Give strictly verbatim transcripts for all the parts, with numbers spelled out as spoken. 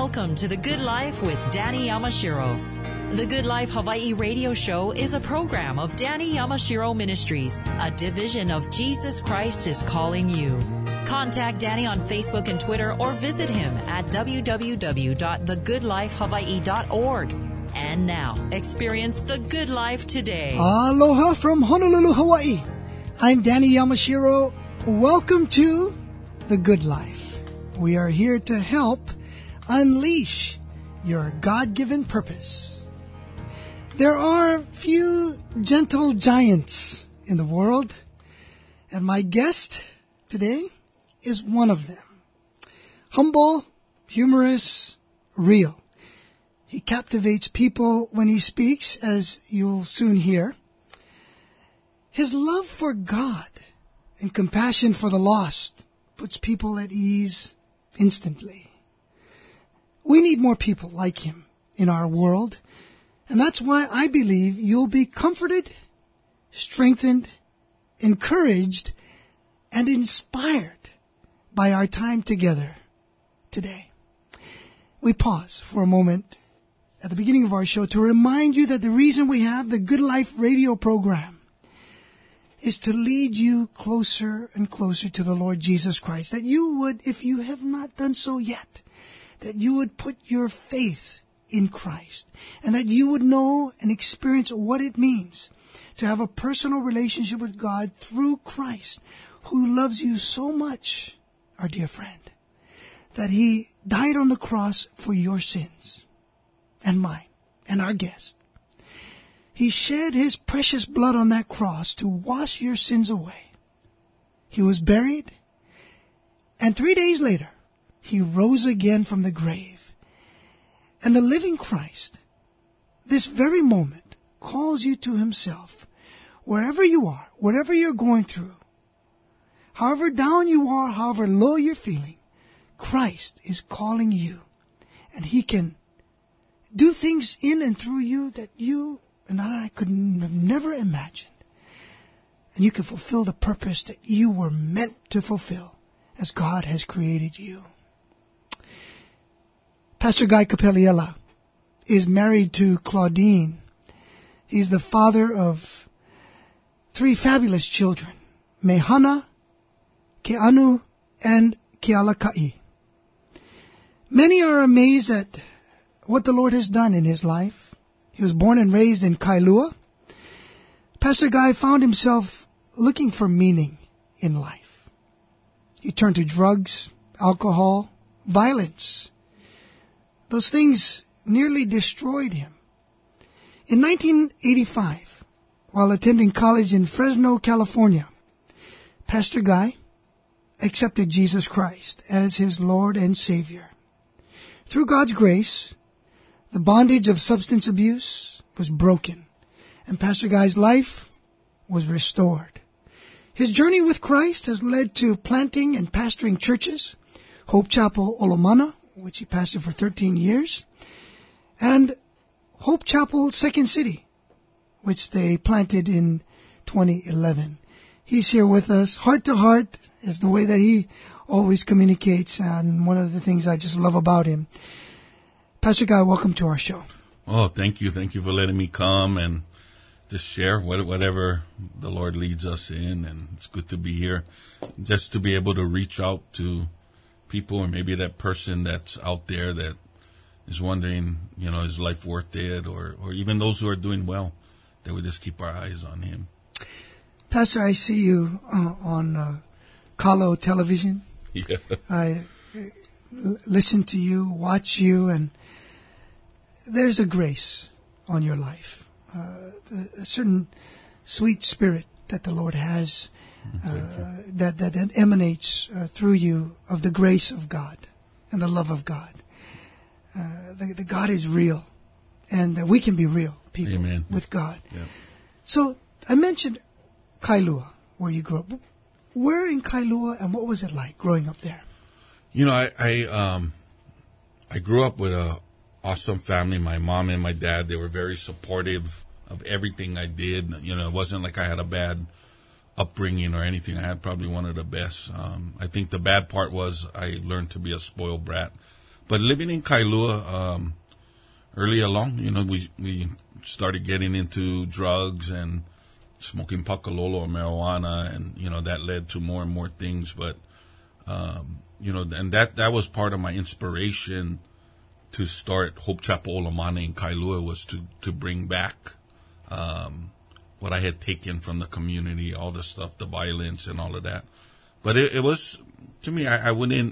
Welcome to The Good Life with Danny Yamashiro. The Good Life Hawaii radio show is a program of Danny Yamashiro Ministries, a division of Jesus Christ is Calling You. Contact Danny on Facebook and Twitter or visit him at w w w dot the good life hawaii dot org. And now, experience the good life today. Aloha from Honolulu, Hawaii. I'm Danny Yamashiro. Welcome to The Good Life. We are here to help unleash your God-given purpose. There are few gentle giants in the world, and my guest today is one of them. Humble, humorous, real. He captivates people when he speaks, as you'll soon hear. His love for God and compassion for the lost puts people at ease instantly. We need more people like him in our world, and that's why I believe you'll be comforted, strengthened, encouraged, and inspired by our time together today. We pause for a moment at the beginning of our show to remind you that the reason we have the Good Life radio program is to lead you closer and closer to the Lord Jesus Christ. That you would, if you have not done so yet, that you would put your faith in Christ, and that you would know and experience what it means to have a personal relationship with God through Christ, who loves you so much, our dear friend, that he died on the cross for your sins and mine and our guest. He shed his precious blood on that cross to wash your sins away. He was buried, and three days later, he rose again from the grave. And the living Christ, this very moment, calls you to himself. Wherever you are, whatever you're going through, however down you are, however low you're feeling, Christ is calling you. And he can do things in and through you that you and I could have never imagined. And you can fulfill the purpose that you were meant to fulfill as God has created you. Pastor Guy Capelliella is married to Claudine. He's the father of three fabulous children, Mehana, Keanu, and Kealakai. Many are amazed at what the Lord has done in his life. He was born and raised in Kailua. Pastor Guy found himself looking for meaning in life. He turned to drugs, alcohol, violence. Those things nearly destroyed him. In nineteen eighty-five, while attending college in Fresno, California, Pastor Guy accepted Jesus Christ as his Lord and Savior. Through God's grace, the bondage of substance abuse was broken, and Pastor Guy's life was restored. His journey with Christ has led to planting and pastoring churches, Hope Chapel Olomana, which he pastored for thirteen years, and Hope Chapel Second City, which they planted in twenty eleven. He's here with us. Heart to heart is the way that he always communicates, and one of the things I just love about him. Pastor Guy, welcome to our show. Oh, thank you. Thank you for letting me come and just share whatever the Lord leads us in, and it's good to be here, just to be able to reach out to people, or maybe that person that's out there that is wondering, you know, is life worth it, or, or even those who are doing well, that we just keep our eyes on him. Pastor, I see you uh, on uh, Kalo television. Yeah. I uh, listen to you, watch you, and there's a grace on your life, uh, a certain sweet spirit that the Lord has, uh, that, that that emanates uh, through you of the grace of God and the love of God. Uh, the, the God is real, and that we can be real people Amen. With God. Yeah. So I mentioned Kailua, where you grew up. Where in Kailua, and what was it like growing up there? You know, I I, um, I grew up with a awesome family. My mom and my dad, they were very supportive of everything I did. You know, it wasn't like I had a bad upbringing or anything. I had probably one of the best. Um, I think the bad part was I learned to be a spoiled brat. But living in Kailua, um, early along, you know, we we started getting into drugs and smoking pakalolo or marijuana, and you know that led to more and more things. But um, you know, and that that was part of my inspiration to start Hope Chapel Olamane in Kailua, was to to bring back um, what I had taken from the community, all the stuff, the violence and all of that. But it, it was, to me, I, I wouldn't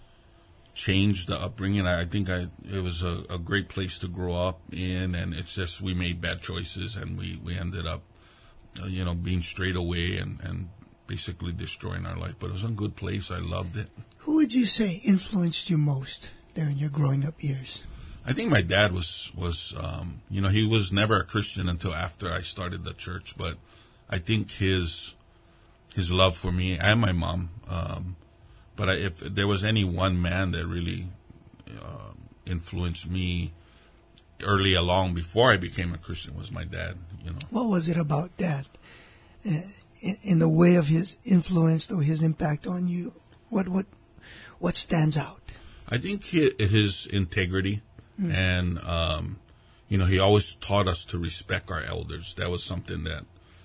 change the upbringing. I, I think I it was a, a great place to grow up in, and it's just we made bad choices, and we, we ended up, uh, you know, being straight away and, and basically destroying our life. But it was a good place. I loved it. Who would you say influenced you most there in your growing up years? I think my dad was, was um, you know, he was never a Christian until after I started the church, but I think his his love for me and my mom, um, but I, if there was any one man that really uh, influenced me early along before I became a Christian, was my dad, you know. What was it about Dad uh, in, in the way of his influence or his impact on you? What what what stands out? I think his, his integrity. Mm. And, um, you know, he always taught us to respect our elders. That was something that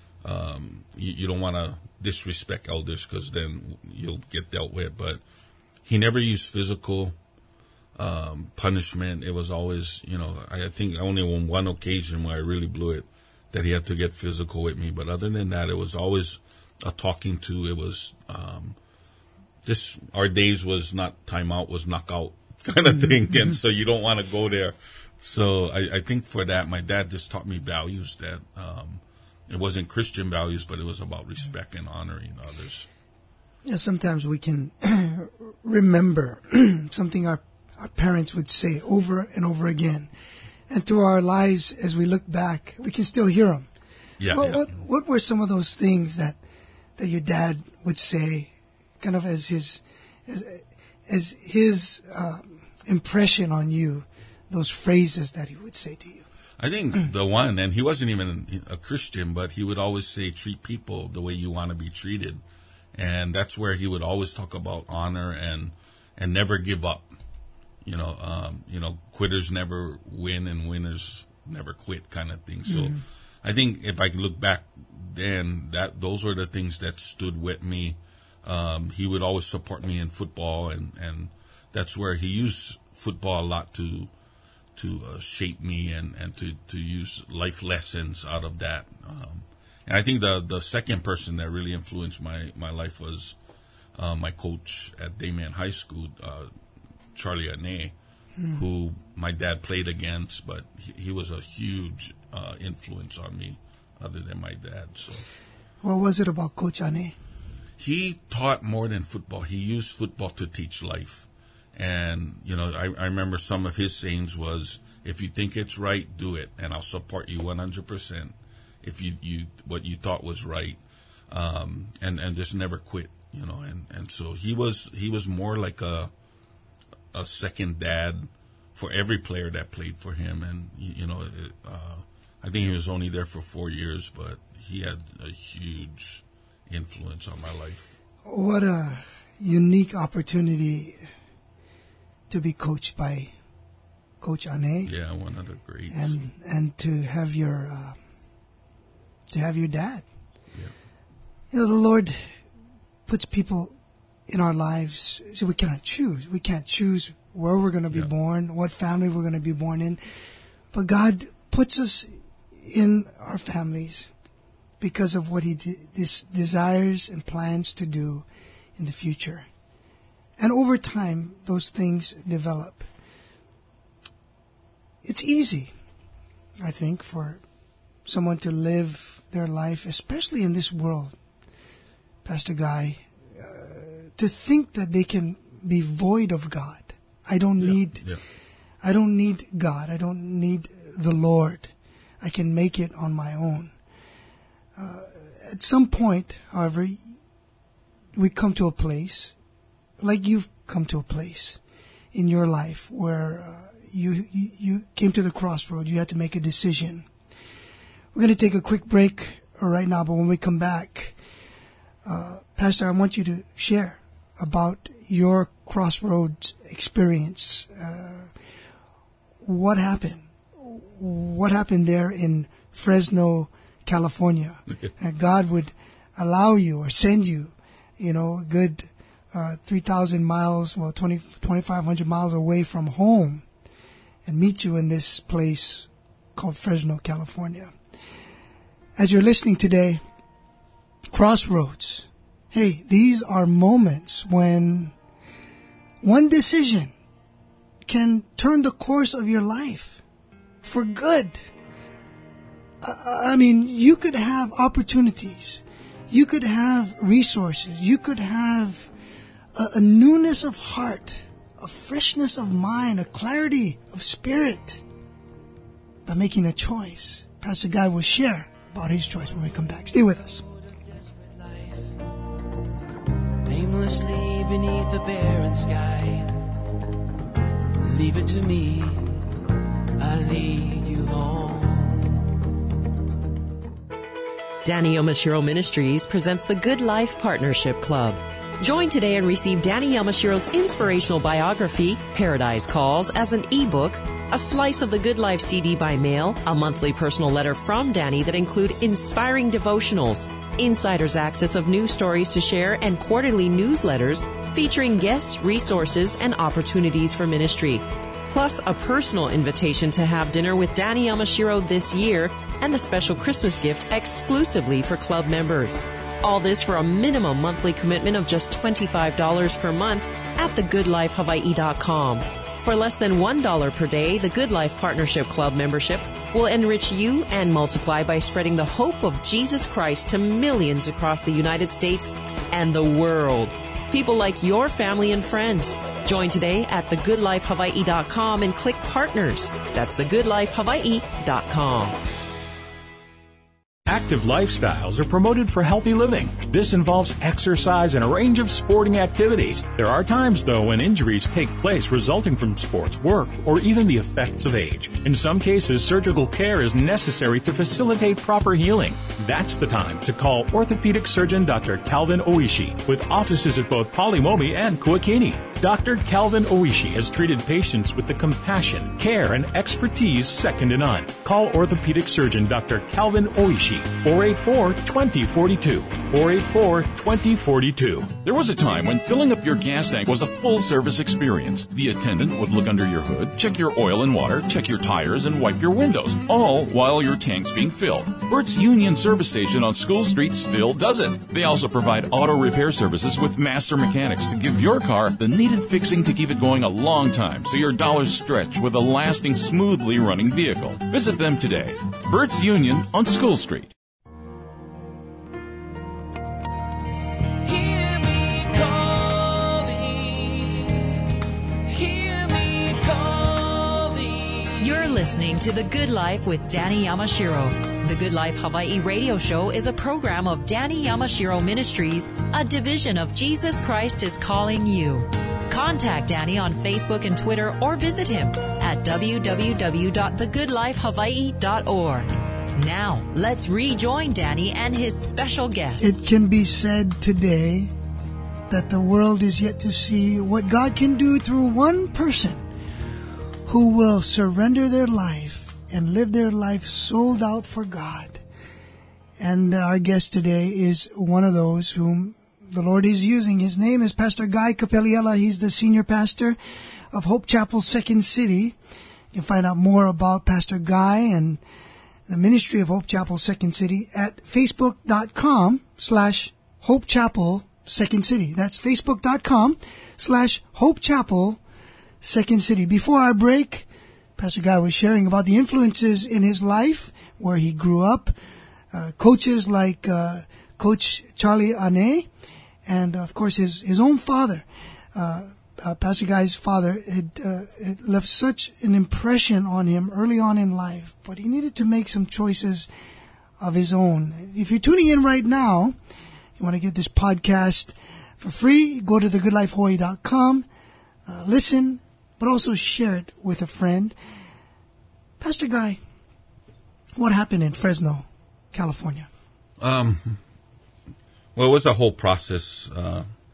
um, you, you don't want to disrespect elders, because then you'll get dealt with. But he never used physical um, punishment. It was always, you know, I, I think only on one occasion where I really blew it that he had to get physical with me. But other than that, it was always a talking to. It was um, just our days was not timeout, was knockout kind of thing, and so you don't want to go there. So I, I think for that, my dad just taught me values that um, it wasn't Christian values, but it was about respect and honoring others. You know, sometimes we can remember something our our parents would say over and over again, and through our lives, as we look back, we can still hear them. Yeah. What yeah. what, what were some of those things that that your dad would say, kind of as his as, as his uh, impression on you, those phrases that he would say to you? I think the one, and he wasn't even a Christian, but he would always say, treat people the way you want to be treated. And that's where he would always talk about honor and and never give up. You know, um, you know, quitters never win and winners never quit, kind of thing. So mm-hmm. I think if I can look back then, that those were the things that stood with me. Um, he would always support me in football, and, and that's where he used football a lot to to uh, shape me and, and to, to use life lessons out of that. Um, and I think the the second person that really influenced my, my life was uh, my coach at Dayman High School, uh, Charlie Ane, hmm. who my dad played against, but he, he was a huge uh, influence on me other than my dad. So, what was it about Coach Ane? He taught more than football. He used football to teach life. And, you know, I, I remember some of his sayings was, if you think it's right, do it, and I'll support you one hundred percent if you, you what you thought was right, um, and, and just never quit, you know. And, and so he was he was more like a a second dad for every player that played for him. And, you know, it, uh, I think he was only there for four years, but he had a huge influence on my life. What a unique opportunity to be coached by Coach Ane. Yeah, one of the greats. And and to have your uh, to have your dad. Yeah. You know, the Lord puts people in our lives, so we cannot choose. We can't choose where we're going to be yeah. born, what family we're going to be born in. But God puts us in our families because of what He de- des- desires and plans to do in the future. And over time, those things develop. It's easy, I think, for someone to live their life, especially in this world, Pastor Guy, uh, to think that they can be void of God. I don't yeah, need, yeah. I don't need God. I don't need the Lord. I can make it on my own. Uh, at some point, however, we come to a place, like you've come to a place in your life where uh, you, you you came to the crossroad. You had to make a decision. We're going to take a quick break right now, but when we come back, uh, Pastor, I want you to share about your Crossroads experience. Uh, what happened? What happened there in Fresno, California? Uh, God would allow you or send you, you know, a good uh, three thousand miles, well, twenty, twenty-five hundred miles away from home and meet you in this place called Fresno, California. As you're listening today, Crossroads. Hey, these are moments when one decision can turn the course of your life for good. I mean, you could have opportunities. You could have resources. You could have a, a newness of heart, a freshness of mind, a clarity of spirit by making a choice. Pastor Guy will share about his choice when we come back. Stay with us. Aimlessly beneath the barren sky, leave it to me, I lead you home. Danny Yamashiro Ministries presents the Good Life Partnership Club. Join today and receive Danny Yamashiro's inspirational biography, Paradise Calls, as an ebook, a slice of the Good Life C D by mail, a monthly personal letter from Danny that include inspiring devotionals, insider's access of news stories to share, and quarterly newsletters featuring guests, resources, and opportunities for ministry. Plus a personal invitation to have dinner with Danny Yamashiro this year and a special Christmas gift exclusively for club members. All this for a minimum monthly commitment of just twenty-five dollars per month at the good life hawaii dot com. For less than one dollar per day, the Good Life Partnership Club membership will enrich you and multiply by spreading the hope of Jesus Christ to millions across the United States and the world. People like your family and friends. Join today at the good life hawaii dot com and click Partners. That's the good life hawaii dot com. Active lifestyles are promoted for healthy living. This involves exercise and a range of sporting activities. There are times, though, when injuries take place resulting from sports, work, or even the effects of age. In some cases, surgical care is necessary to facilitate proper healing. That's the time to call orthopedic surgeon Doctor Calvin Oishi, with offices at both Polimomi and Kuakini. Doctor Calvin Oishi has treated patients with the compassion, care, and expertise second to none. Call orthopedic surgeon Doctor Calvin Oishi, four eight four, two zero four two, four eight four, two zero four two. There was a time when filling up your gas tank was a full-service experience. The attendant would look under your hood, check your oil and water, check your tires, and wipe your windows, all while your tank's being filled. Bert's Union Service Station on School Street still does it. They also provide auto repair services with master mechanics to give your car the needed fixing to keep it going a long time so your dollars stretch with a lasting, smoothly running vehicle. Visit them today. Bert's Union on School Street. Hear me calling, hear me calling. You're listening to The Good Life with Danny Yamashiro. The Good Life Hawaii radio show is a program of Danny Yamashiro Ministries, a division of Jesus Christ is Calling You. Contact Danny on Facebook and Twitter or visit him at w w w dot the good life hawaii dot org. Now, let's rejoin Danny and his special guests. It can be said today that the world is yet to see what God can do through one person who will surrender their life and live their life sold out for God. And our guest today is one of those whom the Lord is using. His name is Pastor Guy Capelliella. He's the senior pastor of Hope Chapel, Second City. You can find out more about Pastor Guy and the ministry of Hope Chapel, Second City at facebook.com slash Hope Chapel, Second City. That's facebook.com slash Hope Chapel, Second City. Before our break, Pastor Guy was sharing about the influences in his life, where he grew up, uh, coaches like uh, Coach Charlie Ane, and, of course, his, his own father, uh, uh, Pastor Guy's father, had, uh, had left such an impression on him early on in life. But he needed to make some choices of his own. If you're tuning in right now, you want to get this podcast for free, go to the good life hawaii dot com, uh, listen, but also share it with a friend. Pastor Guy, what happened in Fresno, California? Um... Well, it was a whole process. Uh,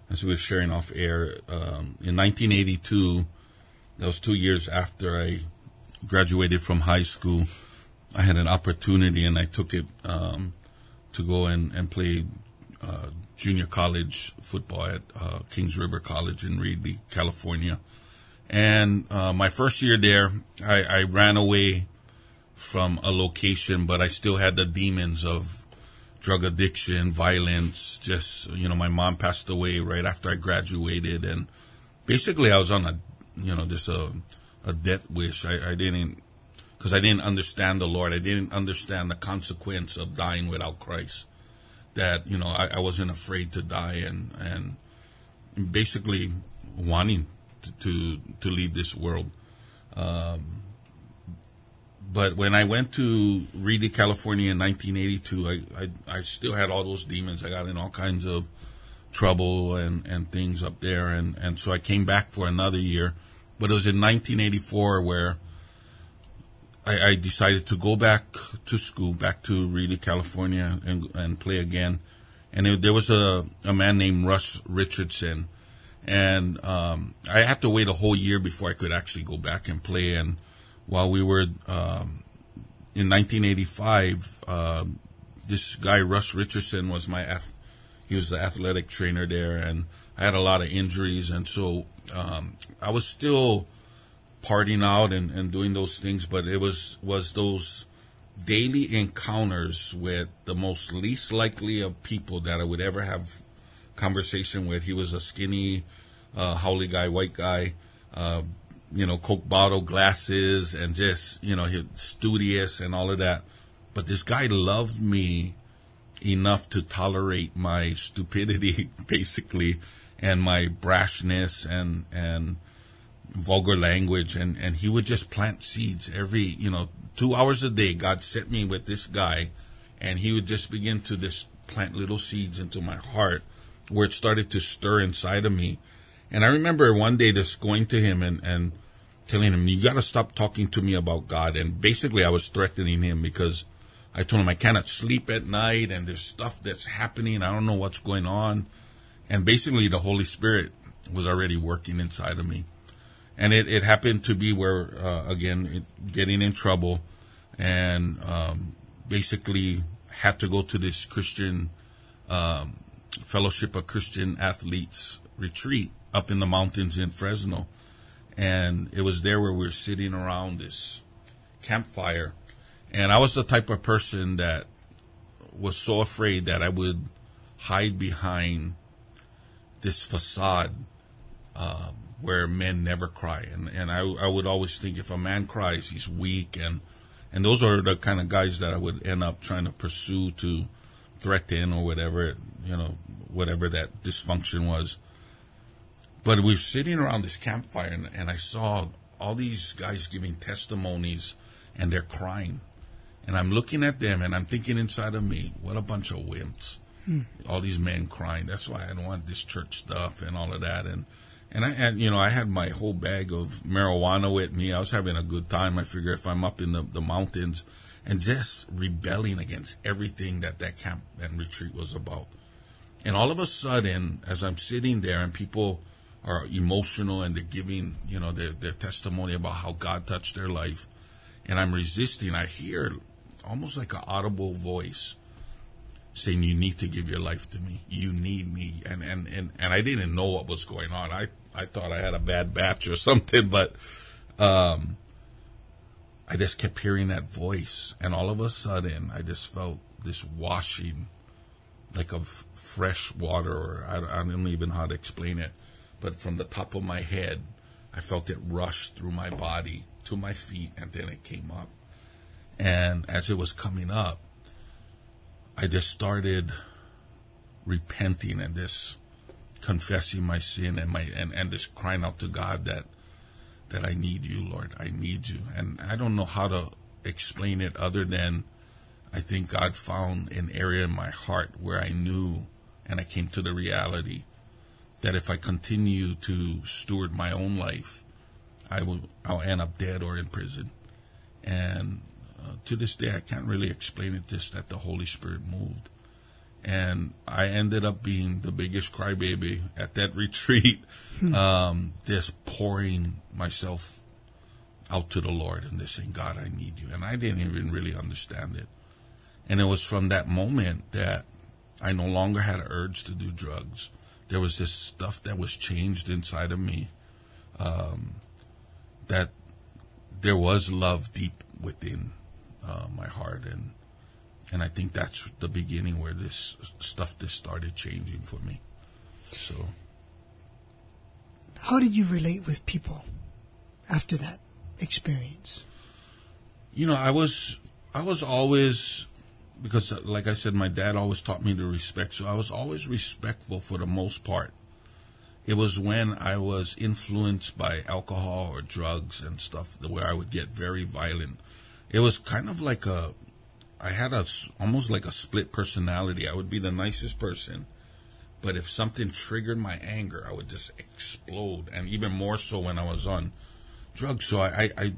as we were sharing off air, um, in nineteen eighty-two, that was two years after I graduated from high school, I had an opportunity, and I took it um, to go and, and play uh, junior college football at uh, Kings River College in Reedley, California. And uh, my first year there, I, I ran away from a location, but I still had the demons of drug addiction, violence. Just, you know, my mom passed away right after I graduated, and basically I was on a, you know, just a, a death wish. I, I didn't, because I didn't understand the Lord. I didn't understand the consequence of dying without Christ. That, you know, I, I wasn't afraid to die, and and basically wanting to to, to leave this world. Um, but when I went to Reedley, California in nineteen eighty-two, I, I, I still had all those demons. I got in all kinds of trouble and, and things up there. And, and so I came back for another year. But it was in nineteen eighty-four where I, I decided to go back to school, back to Reedley, California, and, and play again. And it, there was a, a man named Russ Richardson. And um, I had to wait a whole year before I could actually go back and play. And while we were um, in nineteen eighty-five, uh, this guy Russ Richardson was my ath- he was the athletic trainer there, and I had a lot of injuries, and so um, I was still partying out and, and doing those things, but it was was those daily encounters with the most least likely of people that I would ever have conversation with. He was a skinny, uh, howly guy, white guy, uh, you know, Coke bottle, glasses, and just, you know, he studious and all of that. But this guy loved me enough to tolerate my stupidity, basically, and my brashness and and vulgar language. And, and he would just plant seeds every, you know, two hours a day. God sent me with this guy, and he would just begin to just plant little seeds into my heart, where it started to stir inside of me. And I remember one day just going to him and, and telling him, you got to stop talking to me about God. And basically I was threatening him because I told him I cannot sleep at night, and there's stuff that's happening. I don't know what's going on. And basically the Holy Spirit was already working inside of me. And it, it happened to be where, uh, again, it, getting in trouble, and um, basically had to go to this Christian um Fellowship of Christian Athletes retreat up in the mountains in Fresno. And it was there where we were sitting around this campfire. And I was the type of person that was so afraid that I would hide behind this facade uh, where men never cry. And, and I, I would always think if a man cries, he's weak. And, and those are the kind of guys that I would end up trying to pursue to threaten or whatever, you know, whatever that dysfunction was. But we were sitting around this campfire, and, and I saw all these guys giving testimonies, and they're crying. And I'm looking at them, and I'm thinking inside of me, what a bunch of wimps. Hmm. All these men crying. That's why I don't want this church stuff and all of that. And, and I had, you know, I had my whole bag of marijuana with me. I was having a good time. I figure if I'm up in the, the mountains, and just rebelling against everything that that camp and retreat was about. And all of a sudden, as I'm sitting there and people are emotional and they're giving, you know, their, their testimony about how God touched their life, and I'm resisting, I hear almost like an audible voice saying, you need to give your life to me. You need me. And, and, and, and I didn't know what was going on. I, I thought I had a bad batch or something, but um I just kept hearing that voice, and all of a sudden, I just felt this washing, like of fresh water, or I, I don't even know how to explain it, but from the top of my head, I felt it rush through my body to my feet, and then it came up. And as it was coming up, I just started repenting and just confessing my sin and my and, and just crying out to God that that I need you, Lord. I need you. And I don't know how to explain it other than I think God found an area in my heart where I knew, and I came to the reality that if I continue to steward my own life, I will, I'll end up dead or in prison. And uh, to this day, I can't really explain it, just that the Holy Spirit moved. And I ended up being the biggest crybaby at that retreat, um, just pouring myself out to the Lord and just saying, God, I need you. And I didn't even really understand it. And it was from that moment that I no longer had an urge to do drugs. There was this stuff that was changed inside of me, um, that there was love deep within uh, my heart. And and I think that's the beginning where this stuff just started changing for me. So, how did you relate with people after that experience? You know, I was I was always, because like I said, my dad always taught me to respect, so I was always respectful for the most part. It was when I was influenced by alcohol or drugs and stuff where I would get very violent. It was kind of like a, I had a, almost like a split personality. I would be the nicest person, but if something triggered my anger, I would just explode, and even more so when I was on drugs. So I, I, I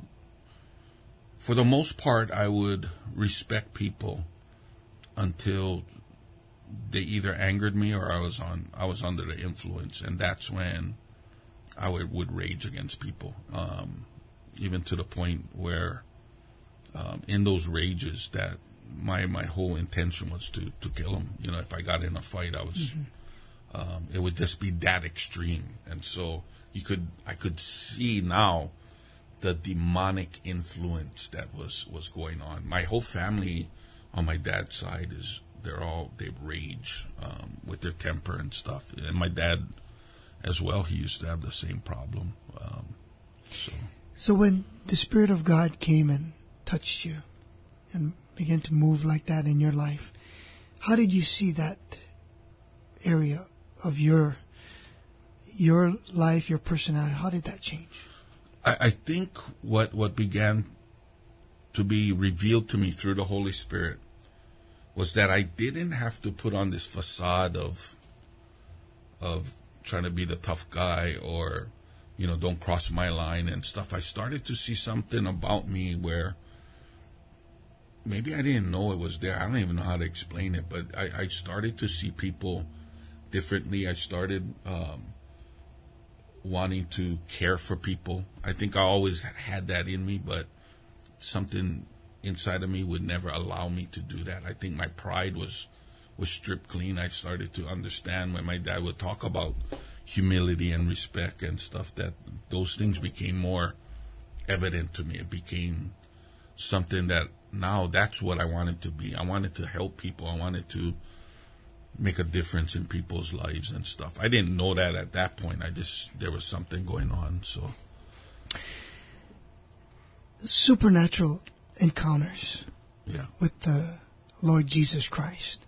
for the most part, I would respect people until they either angered me or I was on I was under the influence, and that's when I would, would rage against people, um, even to the point where um, in those rages that my my whole intention was to, to kill them. You know, if I got in a fight, I was mm-hmm. um, it would just be that extreme, and so you could I could see now the demonic influence that was, was going on. My whole family on my dad's side is they're all they rage um, with their temper and stuff, and my dad as well. He used to have the same problem. Um, so, so when the Spirit of God came and touched you and began to move like that in your life, how did you see that area of your your life, your personality? How did that change? I, I think what what began to be revealed to me through the Holy Spirit was that I didn't have to put on this facade of of trying to be the tough guy or, you know, don't cross my line and stuff. I started to see something about me where maybe I didn't know it was there. I don't even know how to explain it, but I, I started to see people differently. I started um, wanting to care for people. I think I always had that in me, but something inside of me would never allow me to do that. I think my pride was was stripped clean. I started to understand when my dad would talk about humility and respect and stuff, that those things became more evident to me. It became something that now that's what I wanted to be. I wanted to help people. I wanted to make a difference in people's lives and stuff. I didn't know that at that point. I just, there was something going on. So, supernatural encounters yeah, with the Lord Jesus Christ.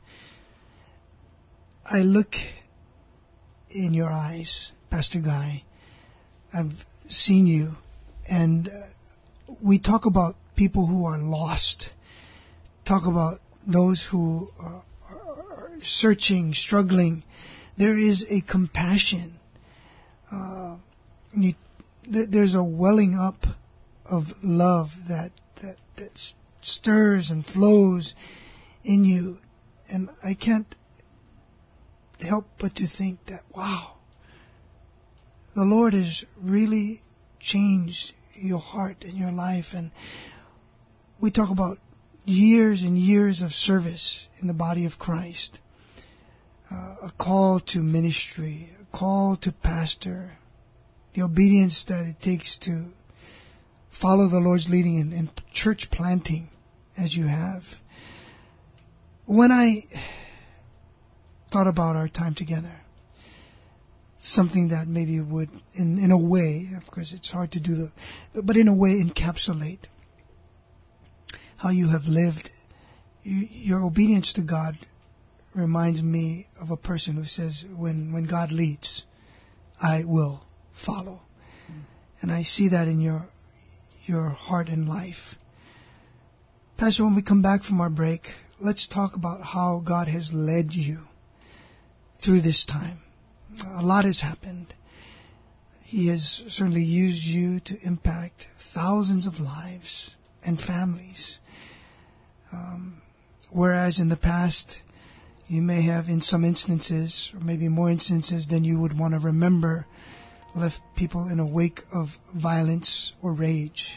I look in your eyes, Pastor Guy. I've seen you, and uh, we talk about people who are lost, talk about those who are, are searching, struggling. There is a compassion. Uh, you, th- there's a welling up of love that, that that stirs and flows in you, and I can't help but to think that, wow, the Lord has really changed your heart and your life. And we talk about years and years of service in the body of Christ, uh, a call to ministry, a call to pastor, the obedience that it takes to follow the Lord's leading in, in church planting as you have. When I thought about our time together, something that maybe would, in, in a way, of course it's hard to do, the, but in a way encapsulate how you have lived. You, your obedience to God reminds me of a person who says, when, when God leads, I will follow. Mm. And I see that in your your heart and life. Pastor, when we come back from our break, let's talk about how God has led you through this time. A lot has happened. He has certainly used you to impact thousands of lives and families. Um, whereas in the past, You may have, in some instances, or maybe more instances than you would want to remember, left people in a wake of violence or rage.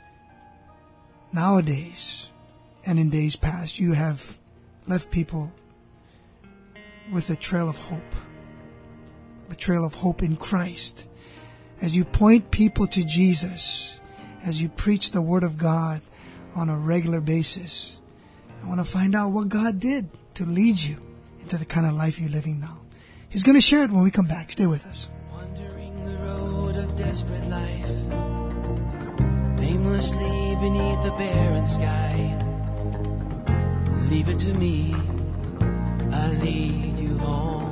Nowadays, and in days past, you have left people with a trail of hope. A trail of hope in Christ. As you point people to Jesus, as you preach the Word of God on a regular basis, I want to find out what God did to lead you into the kind of life you're living now. He's going to share it when we come back. Stay with us. Wandering the road of desperate life, aimlessly beneath the barren sky. Leave it to me, I'll lead you home.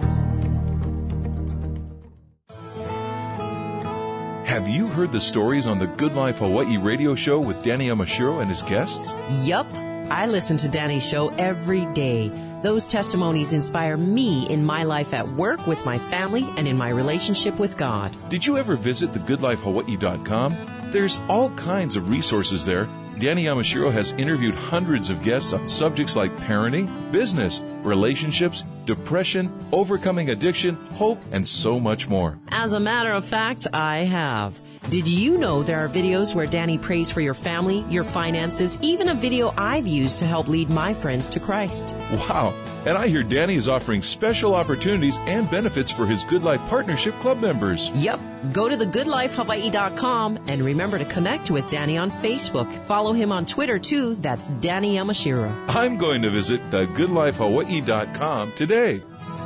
Have you heard the stories on the Good Life Hawaii radio show with Danny Yamashiro and his guests? Yup. I listen to Danny's show every day. Those testimonies inspire me in my life at work, with my family, and in my relationship with God. Did you ever visit the good life hawaii dot com? There's all kinds of resources there. Danny Yamashiro has interviewed hundreds of guests on subjects like parenting, business, relationships, depression, overcoming addiction, hope, and so much more. As a matter of fact, I have. Did you know there are videos where Danny prays for your family, your finances, even a video I've used to help lead my friends to Christ? Wow. And I hear Danny is offering special opportunities and benefits for his Good Life Partnership Club members. Yep. Go to the good life hawaii dot com and remember to connect with Danny on Facebook. Follow him on Twitter, too. That's Danny Yamashiro. I'm going to visit the good life hawaii dot com today.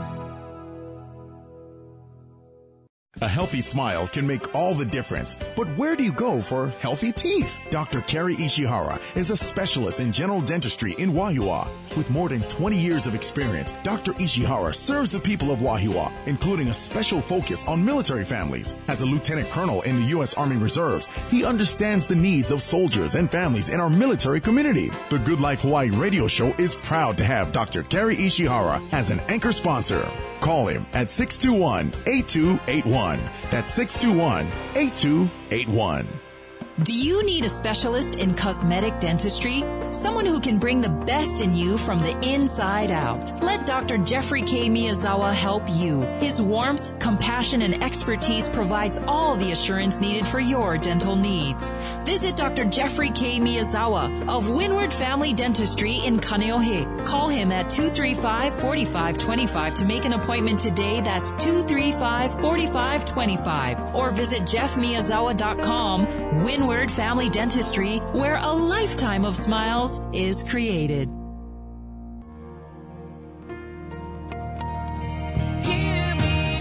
A healthy smile can make all the difference. But where do you go for healthy teeth? Doctor Kerry Ishihara is a specialist in general dentistry in Wahiawa. With more than twenty years of experience, Doctor Ishihara serves the people of Wahiawa, including a special focus on military families. As a lieutenant colonel in the U S Army Reserves, he understands the needs of soldiers and families in our military community. The Good Life Hawaii radio show is proud to have Doctor Kerry Ishihara as an anchor sponsor. Call him at six two one, eight two eight one. That's six two one, eight two eight one. Do you need a specialist in cosmetic dentistry? Someone who can bring the best in you from the inside out. Let Doctor Jeffrey K. Miyazawa help you. His warmth, compassion, and expertise provides all the assurance needed for your dental needs. Visit Doctor Jeffrey K. Miyazawa of Windward Family Dentistry in Kaneohe. Call him at two three five, four five two five to make an appointment today. That's two three five, four five two five. Or visit jeff miyazawa dot com. Windward Word Family Dentistry, where a lifetime of smiles is created. Hear me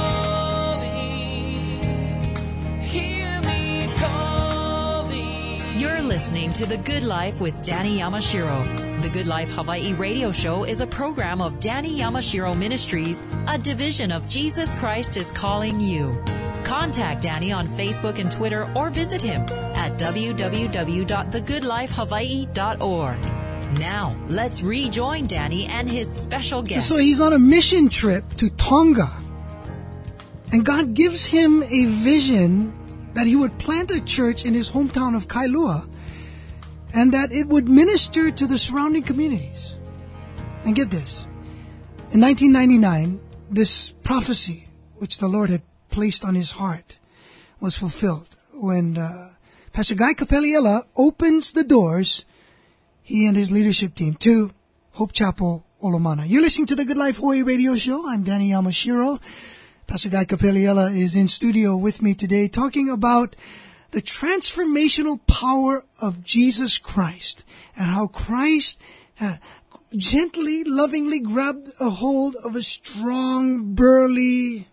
calling, hear me calling. You're listening to The Good Life with Danny Yamashiro. The Good Life Hawaii radio show is a program of Danny Yamashiro Ministries, a division of Jesus Christ is Calling You. Contact Danny on Facebook and Twitter or visit him at w w w dot the good life hawaii dot org. Now, let's rejoin Danny and his special guest. So he's on a mission trip to Tonga. And God gives him a vision that he would plant a church in his hometown of Kailua and that it would minister to the surrounding communities. And get this. In nineteen ninety-nine, this prophecy, which the Lord had placed on his heart, was fulfilled when uh, Pastor Guy Capelliela opens the doors, he and his leadership team, to Hope Chapel, Olomana. You're listening to the Good Life Hawaii radio show. I'm Danny Yamashiro. Pastor Guy Capelliela is in studio with me today talking about the transformational power of Jesus Christ and how Christ uh, gently, lovingly grabbed a hold of a strong, burly,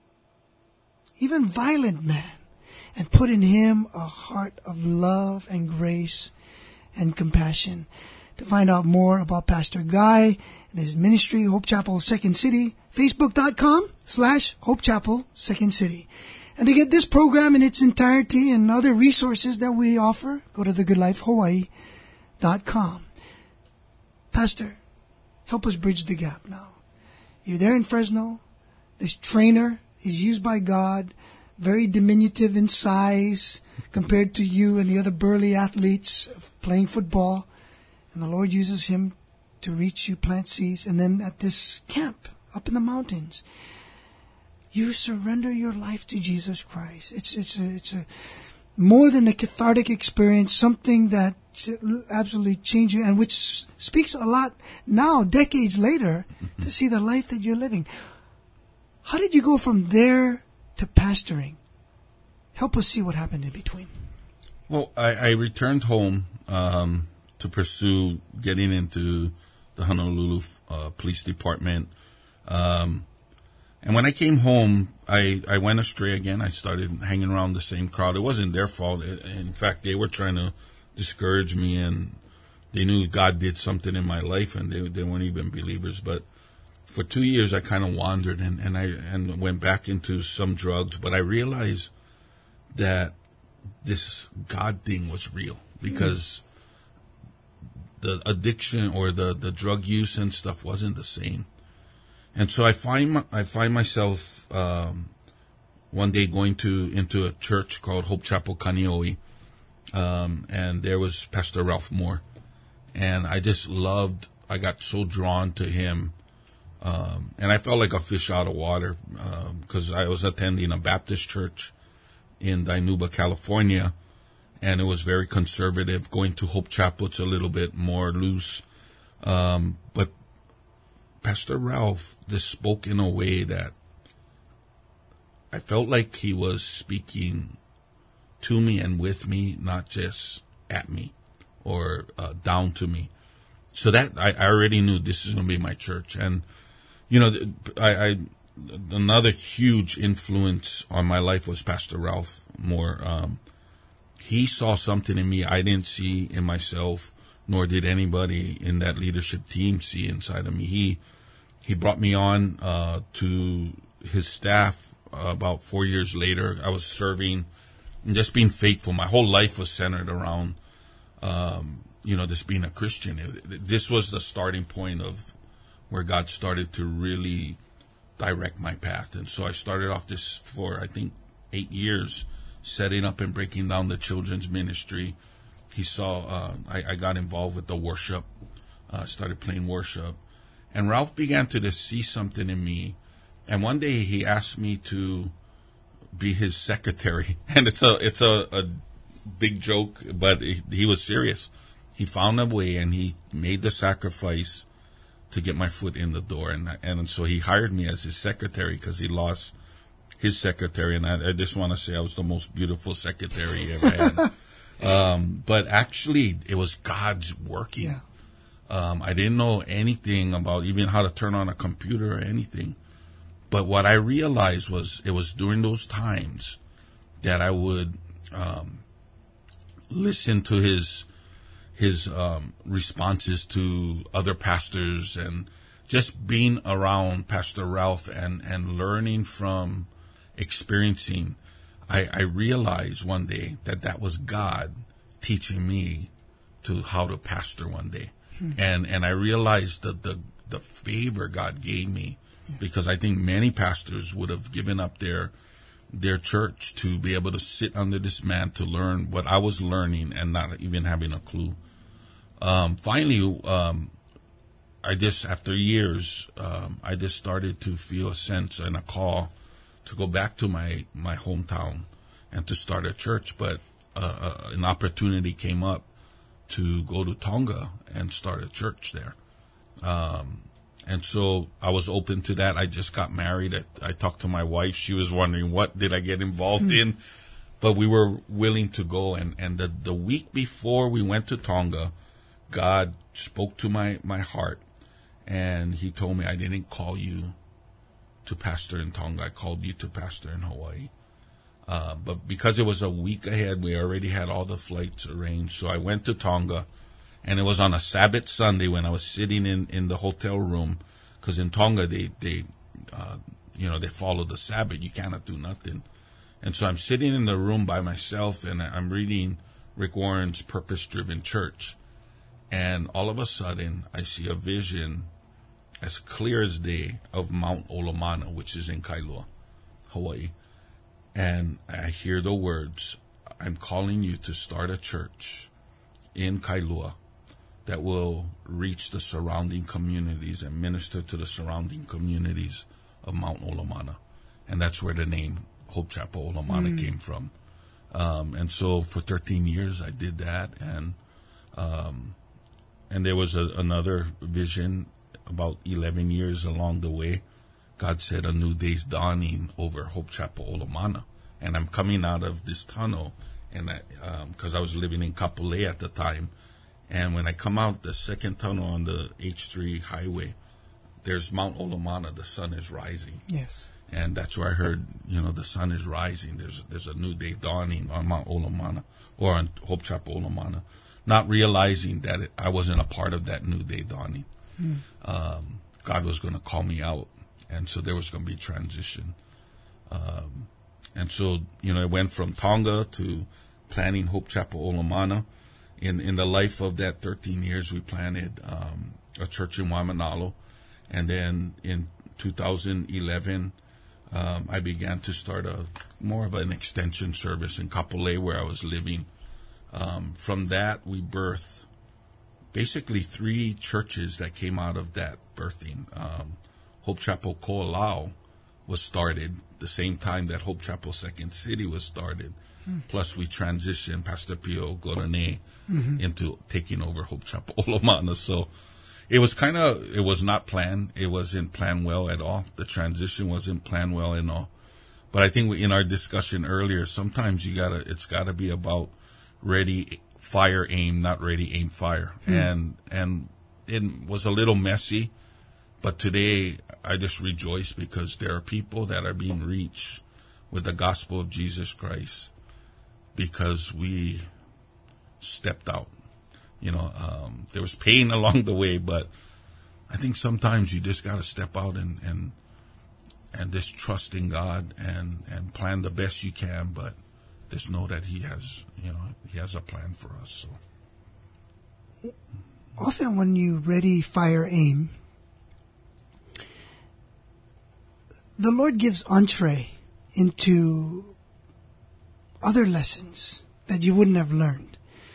even violent man, and put in him a heart of love and grace and compassion. To find out more about Pastor Guy and his ministry, Hope Chapel Second City, facebook.com slash Hope Chapel Second City. And to get this program in its entirety and other resources that we offer, go to the good life hawaii dot com. Pastor, help us bridge the gap now. You're there in Fresno. This trainer is used by God, very diminutive in size compared to you and the other burly athletes playing football. And the Lord uses him to reach you, plant seeds, and then at this camp up in the mountains, you surrender your life to Jesus Christ. It's it's a, it's a more than a cathartic experience, something that absolutely changed you, and which speaks a lot now, decades later, to see the life that you're living. How did you go from there to pastoring? Help us see what happened in between. Well, I, I returned home um, to pursue getting into the Honolulu uh, Police Department. Um, and when I came home, I, I went astray again. I started hanging around the same crowd. It wasn't their fault. In fact, they were trying to discourage me, and they knew God did something in my life, and they, they weren't even believers. But for two years, I kind of wandered, and, and I and went back into some drugs. But I realized that this God thing was real, because the addiction or the, the drug use and stuff wasn't the same. And so I find my, I find myself um, one day going to into a church called Hope Chapel Kaneohe, um, and there was Pastor Ralph Moore, and I just loved. I got so drawn to him, um, and I felt like a fish out of water because um, I was attending a Baptist church in Dinuba, California, and it was very conservative. Going to Hope Chapel, it's a little bit more loose, um, but Pastor Ralph just spoke in a way that I felt like he was speaking to me and with me, not just at me or uh, down to me. So that I, I already knew this is going to be my church. And, you know, I, I another huge influence on my life was Pastor Ralph Moore. Um, he saw something in me I didn't see in myself, nor did anybody in that leadership team see inside of me. He He brought me on uh, to his staff uh, about four years later. I was serving and just being faithful. My whole life was centered around, um, you know, just being a Christian. It, this was the starting point of where God started to really direct my path. And so I started off this for, I think, eight years, setting up and breaking down the children's ministry. He saw, uh, I, I got involved with the worship, uh, started playing worship. And Ralph began to just see something in me. And one day he asked me to be his secretary. And it's a it's a, a big joke, but he, he was serious. He found a way, and he made the sacrifice to get my foot in the door. And and so he hired me as his secretary because he lost his secretary. And I, I just want to say I was the most beautiful secretary he ever had. um, but actually, it was God's working. Yeah. Um, I didn't know anything about even how to turn on a computer or anything. But what I realized was it was during those times that I would um, listen to his his um, responses to other pastors, and just being around Pastor Ralph and, and learning from experiencing. I, I realized one day that that was God teaching me to how to pastor one day. And and I realized that the the favor God gave me, because I think many pastors would have given up their their church to be able to sit under this man to learn what I was learning and not even having a clue. Um, finally, um, I just after years, um, I just started to feel a sense and a call to go back to my my hometown and to start a church. But uh, uh, an opportunity came up to go to Tonga and start a church there. Um, and so I was open to that. I just got married. I, I talked to my wife. She was wondering, what did I get involved in? But we were willing to go. And, and the, the week before we went to Tonga, God spoke to my, my heart. And he told me, I didn't call you to pastor in Tonga. I called you to pastor in Hawaii. Uh, but because it was a week ahead, we already had all the flights arranged. So I went to Tonga, and it was on a Sabbath Sunday when I was sitting in, in the hotel room, because in Tonga, they, they uh, you know, they follow the Sabbath. You cannot do nothing. And so I'm sitting in the room by myself, and I'm reading Rick Warren's Purpose Driven Church. And all of a sudden, I see a vision as clear as day of Mount Olomana, which is in Kailua, Hawaii. And I hear the words, I'm calling you to start a church in Kailua that will reach the surrounding communities and minister to the surrounding communities of Mount Olomana. And that's where the name Hope Chapel Olomana mm. came from. Um, and so for thirteen years I did that, and um, and there was a, another vision about eleven years along the way. God said a new day's dawning over Hope Chapel Olomana, and I'm coming out of this tunnel, and because I, um, I was living in Kapolei at the time, and when I come out the second tunnel on the H three highway, there's Mount Olomana. The sun is rising. Yes. And that's where I heard, you know, the sun is rising. There's there's a new day dawning on Mount Olomana, or on Hope Chapel Olomana, not realizing that it, I wasn't a part of that new day dawning. Mm. Um, God was going to call me out, and so there was going to be transition. Um, and so, you know, it went from Tonga to planning Hope Chapel Olomana. In in the life of that thirteen years, we planted um, a church in Waimanalo, and then in two thousand eleven. Um, I began to start a more of an extension service in Kapolei, where I was living. Um, from that, we birthed basically three churches that came out of that birthing. Um, Hope Chapel Ko'olau was started the same time that Hope Chapel Second City was started. Mm. Plus, we transitioned Pastor Pio Gorane mm-hmm. into taking over Hope Chapel Olomana. So it was kind of, it was not planned. It wasn't planned well at all. The transition wasn't planned well at all. But I think we, in our discussion earlier, sometimes you gotta, it's gotta be about ready, fire, aim, not ready, aim, fire. Hmm. And, and it was a little messy, but today I just rejoice because there are people that are being reached with the gospel of Jesus Christ because we stepped out. You know, um, there was pain along the way, but I think sometimes you just got to step out and, and and just trust in God and, and plan the best you can, but just know that He has, you know, He has a plan for us. So often when you ready, fire, aim, the Lord gives entree into other lessons that you wouldn't have learned.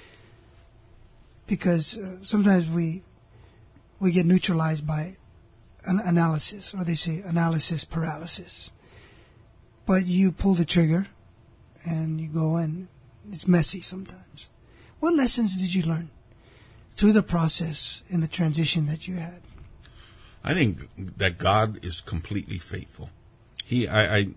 Because uh, sometimes we we get neutralized by an analysis, or they say analysis paralysis. But you pull the trigger, and you go, and it's messy sometimes. What lessons did you learn through the process in the transition that you had? I think that God is completely faithful. He, I, I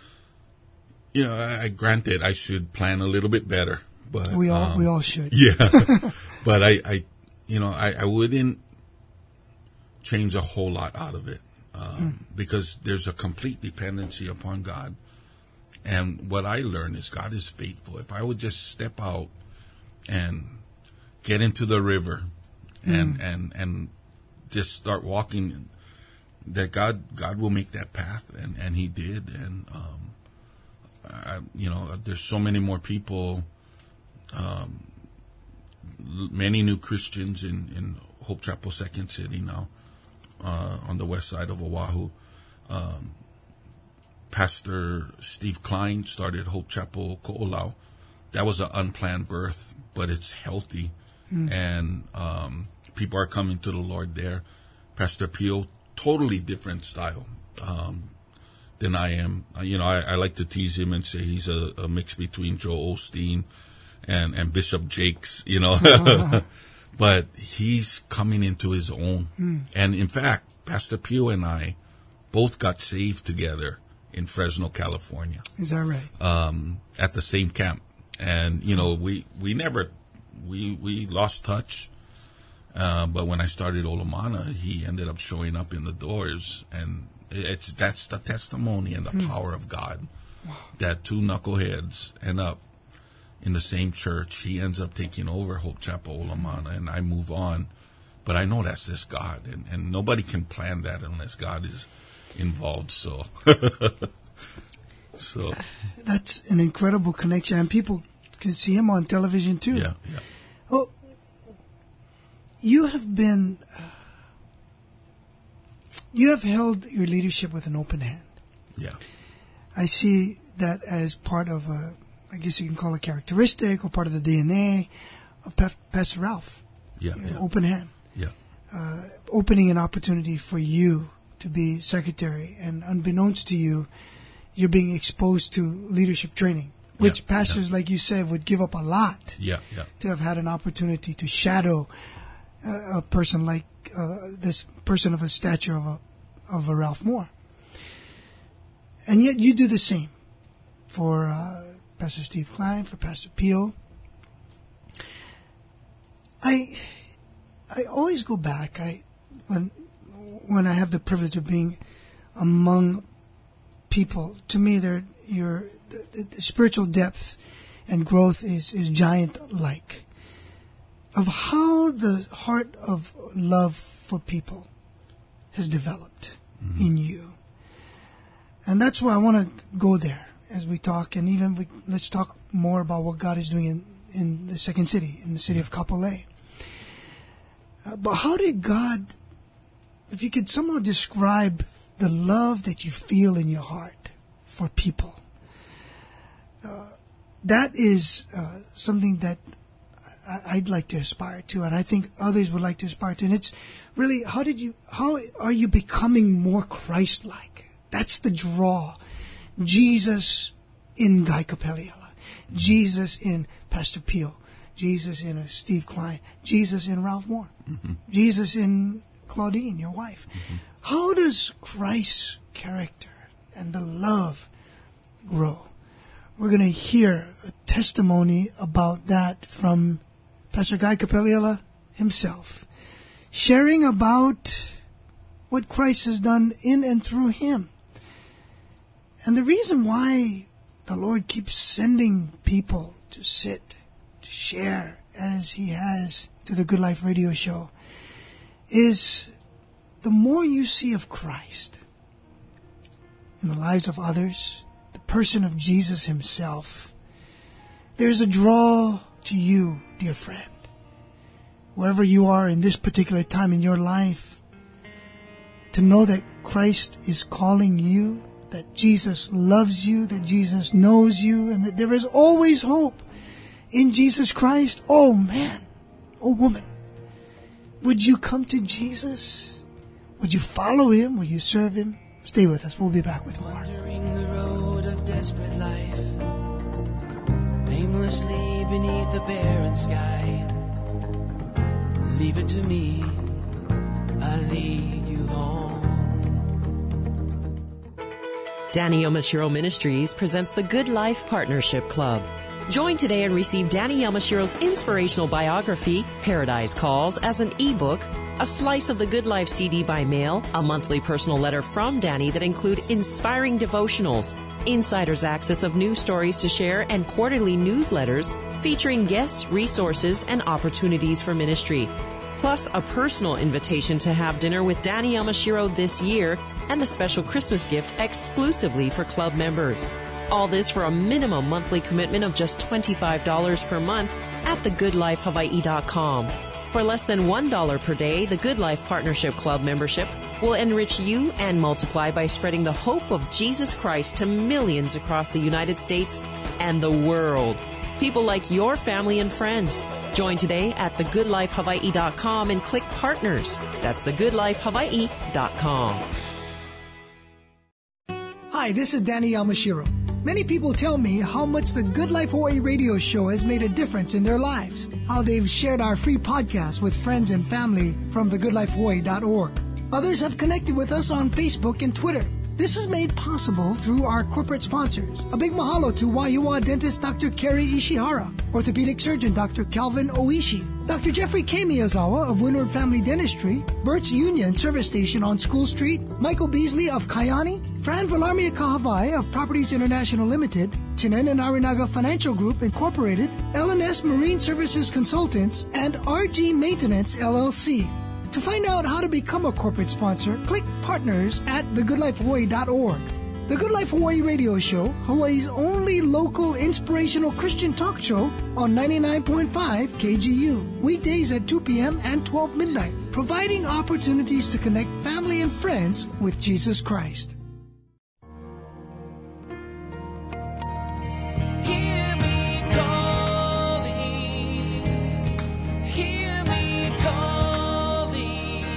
you know, I, I granted I should plan a little bit better, but we all um, we all should. Yeah. But I, I, you know, I, I wouldn't change a whole lot out of it um, mm. because there's a complete dependency upon God. And what I learned is God is faithful. If I would just step out and get into the river and, mm. and, and just start walking, that God God will make that path. And, and He did. And, um, I, you know, there's so many more people um many new Christians in, in Hope Chapel Second City now, uh, on the west side of Oahu. Um, Pastor Steve Klein started Hope Chapel Ko'olau. That was an unplanned birth, but it's healthy. Mm. And um, people are coming to the Lord there. Pastor Pio, totally different style um, than I am. Uh, you know, I, I like to tease him and say he's a, a mix between Joel Osteen and, and Bishop Jakes, you know. Uh-huh. But he's coming into his own. Mm. And in fact, Pastor Pio and I both got saved together in Fresno, California. Is that right? Um, at the same camp. And, you know, we, we never, we, we lost touch. Uh, but when I started Olomana, he ended up showing up in the doors. And it's, that's the testimony and the mm. power of God. Wow. That two knuckleheads end up in the same church. He ends up taking over Hope Chapel Olomana, and I move on. But I know that's just God, and, and nobody can plan that unless God is involved. So, so that's an incredible connection, and people can see him on television too. Yeah, yeah. Well, you have been, uh, you have held your leadership with an open hand. Yeah, I see that as part of a, I guess you can call it characteristic or part of the D N A of Pastor Ralph. Yeah, you know, yeah. open hand. Yeah. Uh, opening an opportunity for you to be secretary, and unbeknownst to you, you're being exposed to leadership training, which yeah, pastors, yeah. like you said, would give up a lot Yeah, yeah. to have had an opportunity to shadow uh, a person like uh, this person of a stature of a of a Ralph Moore. And yet you do the same for uh, Pastor Steve Klein, for Pastor Pio. I I always go back. I when when I have the privilege of being among people. To me, they're your the, the spiritual depth and growth is is giant-like. Of how the heart of love for people has developed mm-hmm. in you. And that's why I want to go there as we talk, and even we, let's talk more about what God is doing in, in the second city, in the city of Kapolei. Uh, but how did God, if you could somehow describe the love that you feel in your heart for people, uh, that is uh, something that I, I'd like to aspire to, and I think others would like to aspire to. And it's really, how did you, how are you becoming more Christ-like? That's the draw. Jesus in Guy Capelliella. Jesus in Pastor Pio. Jesus in uh, Steve Klein. Jesus in Ralph Moore. Mm-hmm. Jesus in Claudine, your wife. Mm-hmm. How does Christ's character and the love grow? We're going to hear a testimony about that from Pastor Guy Capelliella himself, sharing about what Christ has done in and through him. And the reason why the Lord keeps sending people to sit, to share, as He has to the Good Life radio show, is the more you see of Christ in the lives of others, the person of Jesus Himself, there's a draw to you, dear friend. Wherever you are in this particular time in your life, to know that Christ is calling you, that Jesus loves you, that Jesus knows you, and that there is always hope in Jesus Christ. Oh man, oh woman, would you come to Jesus? Would you follow Him? Will you serve Him? Stay with us. We'll be back with more. Wandering the road of desperate life, aimlessly beneath the barren sky. Leave it to me, I'll lead you home. Danny Yamashiro Ministries presents the Good Life Partnership Club. Join today and receive Danny Yamashiro's inspirational biography, Paradise Calls, as an ebook, a slice of the Good Life C D by mail, a monthly personal letter from Danny that include inspiring devotionals, insider's access of news stories to share, and quarterly newsletters featuring guests, resources, and opportunities for ministry. Plus a personal invitation to have dinner with Danny Yamashiro this year and a special Christmas gift exclusively for club members. All this for a minimum monthly commitment of just twenty-five dollars per month at the good life hawaii dot com. For less than one dollar per day, the Good Life Partnership Club membership will enrich you and multiply by spreading the hope of Jesus Christ to millions across the United States and the world. People like your family and friends. Join today at the good life hawaii dot com and click Partners. That's the good life hawaii dot com. Hi, this is Danny Yamashiro. Many people tell me how much the Good Life Hawaii radio show has made a difference in their lives, how they've shared our free podcast with friends and family from the good life hawaii dot org. Others have connected with us on Facebook and Twitter. This is made possible through our corporate sponsors. A big mahalo to Waiua dentist Doctor Kerry Ishihara, orthopedic surgeon Doctor Calvin Oishi, Doctor Jeffrey K. Miyazawa of Windward Family Dentistry, Burt's Union Service Station on School Street, Michael Beasley of Kayani, Fran Villarmia Kahavai of Properties International Limited, Chinen and Arinaga Financial Group Incorporated, L and S Marine Services Consultants, and R G Maintenance L L C. To find out how to become a corporate sponsor, click Partners at the good life hawaii dot org. The Good Life Hawaii radio show, Hawaii's only local inspirational Christian talk show on ninety-nine point five K G U, weekdays at two p.m. and twelve midnight, providing opportunities to connect family and friends with Jesus Christ. Hear me calling, hear me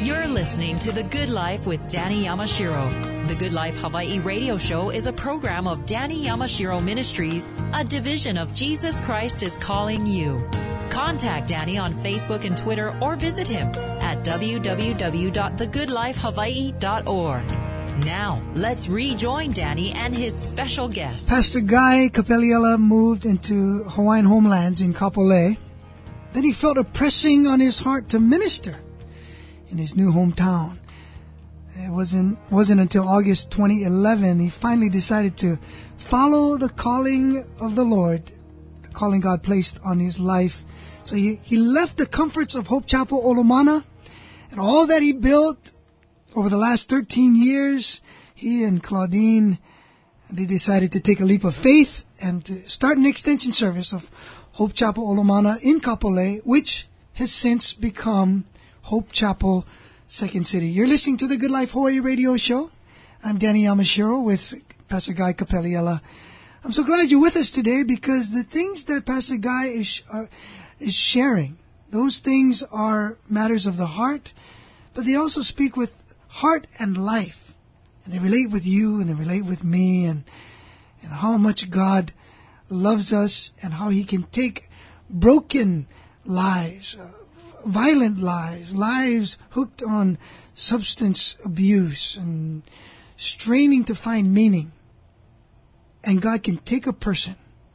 You're listening to The Good Life with Danny Yamashiro. The Good Life Hawaii radio show is a program of Danny Yamashiro Ministries, a division of Jesus Christ is Calling You. Contact Danny on Facebook and Twitter or visit him at w w w dot the good life hawaii dot org. Now, let's rejoin Danny and his special guest. Pastor Guy Capeliela moved into Hawaiian homelands in Kapolei. Then he felt a pressing on his heart to minister in his new hometown. It wasn't, wasn't until August twenty eleven he finally decided to follow the calling of the Lord, the calling God placed on his life. So he, he left the comforts of Hope Chapel Olomana and all that he built over the last thirteen years. He and Claudine, they decided to take a leap of faith and to start an extension service of Hope Chapel Olomana in Kapolei, which has since become Hope Chapel Second City. You're listening to the Good Life Hawaii radio show. I'm Danny Yamashiro with Pastor Guy Capeliela. I'm so glad you're with us today because the things that Pastor Guy is, uh, is sharing, those things are matters of the heart, but they also speak with heart and life. And they relate with you and they relate with me and, and how much God loves us and how He can take broken lives, uh, violent lives, lives hooked on substance abuse and straining to find meaning. And God can take a person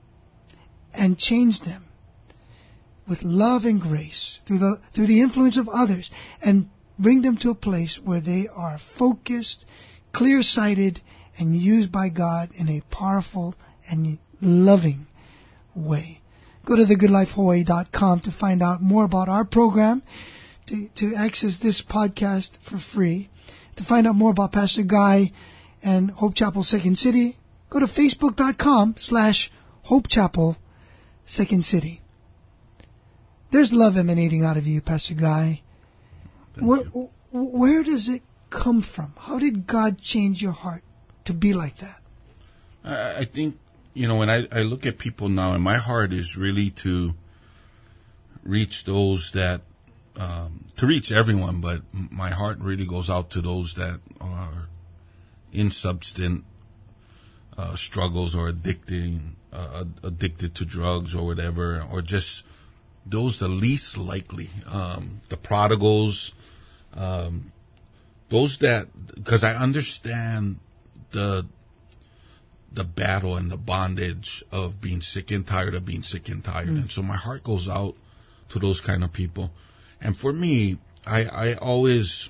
and change them with love and grace through the through the influence of others and bring them to a place where they are focused, clear-sighted, and used by God in a powerful and loving way. Go to the good life hawaii dot com to find out more about our program, to, to access this podcast for free, to find out more about Pastor Guy and Hope Chapel Second City. Go to facebook dot com slash Hope Chapel Second City. There's love emanating out of you, Pastor Guy. Where, where does it come from? How did God change your heart to be like that? I, I think, you know, when I, I look at people now, and my heart is really to reach those that, um, to reach everyone, but my heart really goes out to those that are in substance uh, struggles or addicting, uh, addicted to drugs or whatever, or just those the least likely, um, the prodigals, um, those that, because I understand the the battle and the bondage of being sick and tired of being sick and tired. Mm. And so my heart goes out to those kind of people. And for me, I, I always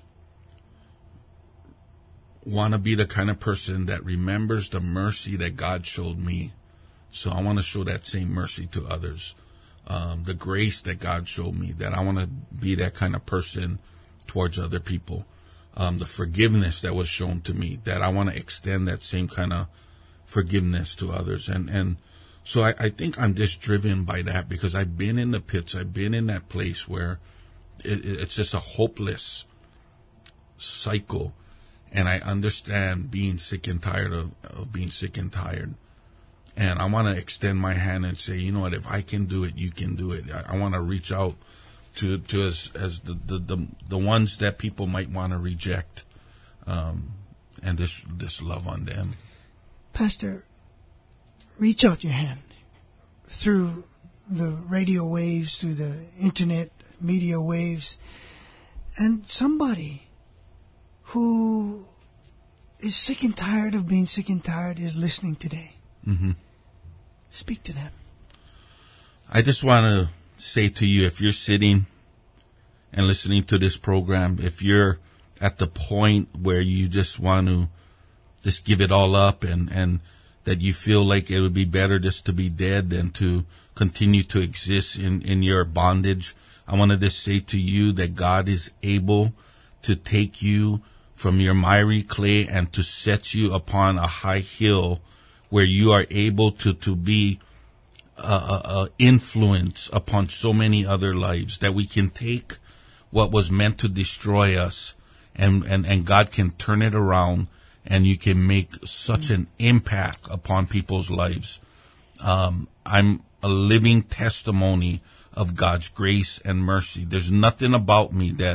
want to be the kind of person that remembers the mercy that God showed me. So I want to show that same mercy to others. Um, the grace that God showed me, that I want to be that kind of person towards other people. Um, the forgiveness that was shown to me, that I want to extend that same kind of forgiveness to others. And, and so I, I think I'm just driven by that because I've been in the pits. I've been in that place where it, it's just a hopeless cycle. And I understand being sick and tired of, of being sick and tired. And I want to extend my hand and say, you know what, if I can do it, you can do it. I, I want to reach out to, to as, as the, the, the, the ones that people might want to reject, um, and this, this love on them. Pastor, reach out your hand through the radio waves, through the internet media waves, and somebody who is sick and tired of being sick and tired is listening today. Mm-hmm. Speak to them. I just want to say to you, if you're sitting and listening to this program, if you're at the point where you just want to just give it all up and, and that you feel like it would be better just to be dead than to continue to exist in, in your bondage, I want to just say to you that God is able to take you from your miry clay and to set you upon a high hill where you are able to, to be a, a, a influence upon so many other lives, that we can take what was meant to destroy us and, and, and God can turn it around and you can make such an impact upon people's lives. Um, I'm a living testimony of God's grace and mercy. There's nothing about me that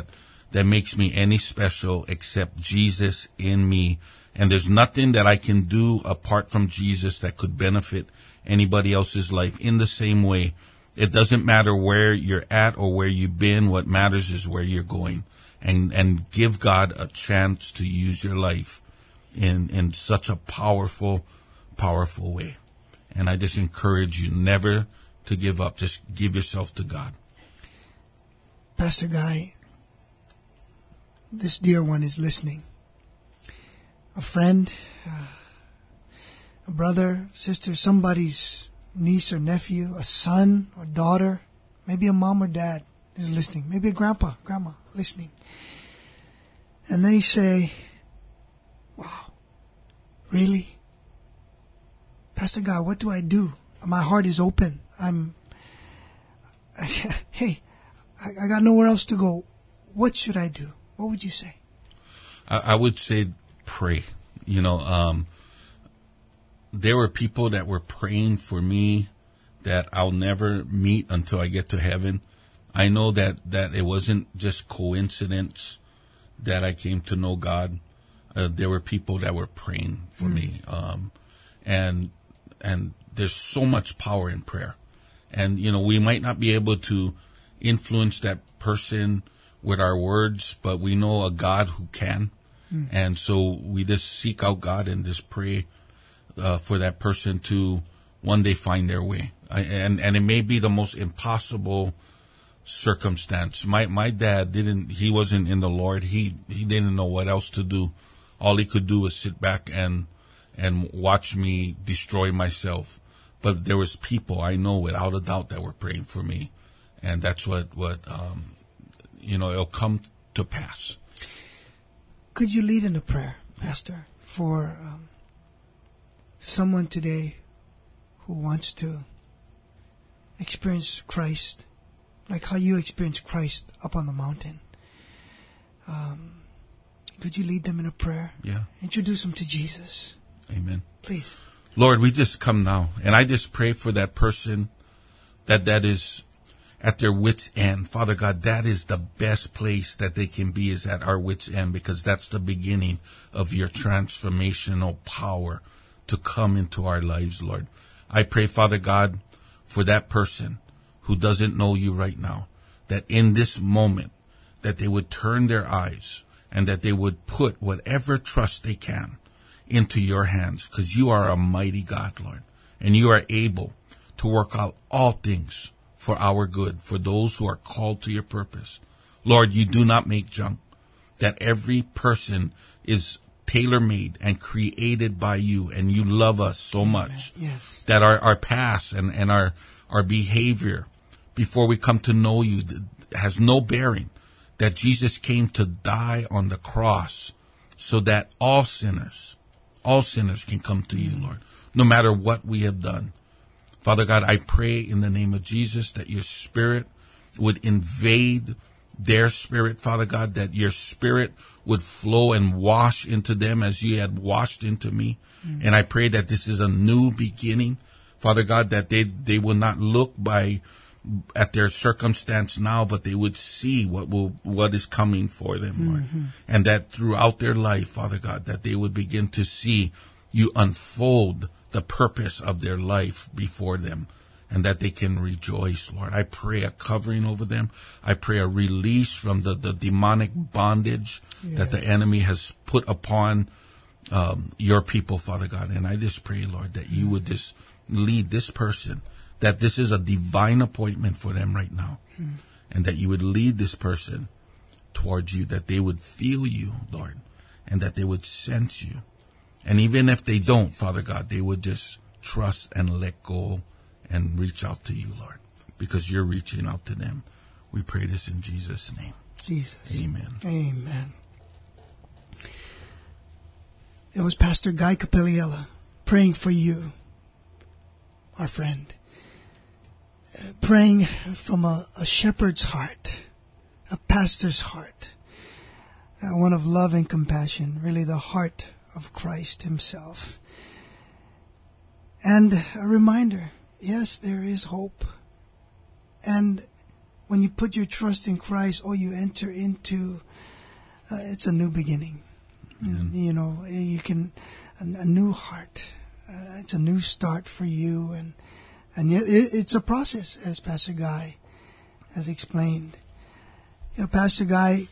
that makes me any special except Jesus in me. And there's nothing that I can do apart from Jesus that could benefit anybody else's life in the same way. It doesn't matter where you're at or where you've been. What matters is where you're going. And, and give God a chance to use your life in, in such a powerful, powerful way. And I just encourage you never to give up. Just give yourself to God. Pastor Guy, this dear one is listening. A friend, uh, a brother, sister, somebody's niece or nephew, a son or daughter, maybe a mom or dad is listening, maybe a grandpa, grandma listening. And they say, wow, really? Pastor God, what do I do? My heart is open. I'm, I, hey, I, I got nowhere else to go. What should I do? What would you say? I, I would say pray. You know, um, there were people that were praying for me that I'll never meet until I get to heaven. I know that, that it wasn't just coincidence that I came to know God. Uh, there were people that were praying for mm. me. Um, and, and there's so much power in prayer. And, you know, we might not be able to influence that person with our words, but we know a God who can. Mm. And so we just seek out God and just pray uh, for that person to one day find their way. I, and, and it may be the most impossible circumstance. My my dad didn't, he wasn't in the Lord. He he didn't know what else to do. All he could do was sit back and and watch me destroy myself. But there was people I know without a doubt that were praying for me. And that's what, what um, you know, it'll come to pass. Could you lead in a prayer, Pastor, for um, someone today who wants to experience Christ, like how you experienced Christ up on the mountain? Um, could you lead them in a prayer? Yeah. Introduce them to Jesus. Amen. Please. Lord, we just come now, and I just pray for that person that that is at their wits' end. Father God, that is the best place that they can be, is at our wits' end, because that's the beginning of your transformational power to come into our lives, Lord. I pray, Father God, for that person who doesn't know you right now, that in this moment, that they would turn their eyes and that they would put whatever trust they can into your hands, because you are a mighty God, Lord, and you are able to work out all things for our good, for those who are called to your purpose. Lord, you do not make junk, that every person is tailor-made and created by you, and you love us so much. Yes. That our, our past and, and our, our behavior before we come to know you has no bearing, that Jesus came to die on the cross so that all sinners, all sinners can come to you, Lord, no matter what we have done. Father God, I pray in the name of Jesus that your spirit would invade their spirit, Father God, that your spirit would flow and wash into them as you had washed into me. Mm-hmm. And I pray that this is a new beginning, Father God, that they, they will not look by at their circumstance now, but they would see what will, what is coming for them, Lord. Mm-hmm. And that throughout their life, Father God, that they would begin to see you unfold the purpose of their life before them, and that they can rejoice, Lord. I pray a covering over them. I pray a release from the, the demonic bondage yes. that the enemy has put upon um, your people, Father God. And I just pray, Lord, that you would just lead this person, that this is a divine appointment for them right now, hmm. and that you would lead this person towards you, that they would feel you, Lord, and that they would sense you. And even if they don't, Father God, they would just trust and let go and reach out to you, Lord, because you're reaching out to them. We pray this in Jesus' name. Jesus. Amen. Amen. It was Pastor Guy Capilliela praying for you, our friend, uh, praying from a, a shepherd's heart, a pastor's heart, uh, one of love and compassion, really the heart of Christ himself. And a reminder, yes, there is hope. And when you put your trust in Christ, oh, you enter into, uh, it's a new beginning. Mm. You know, you can, a, a new heart. Uh, it's a new start for you. And, and yet it, it's a process, as Pastor Guy has explained. You know, Pastor Guy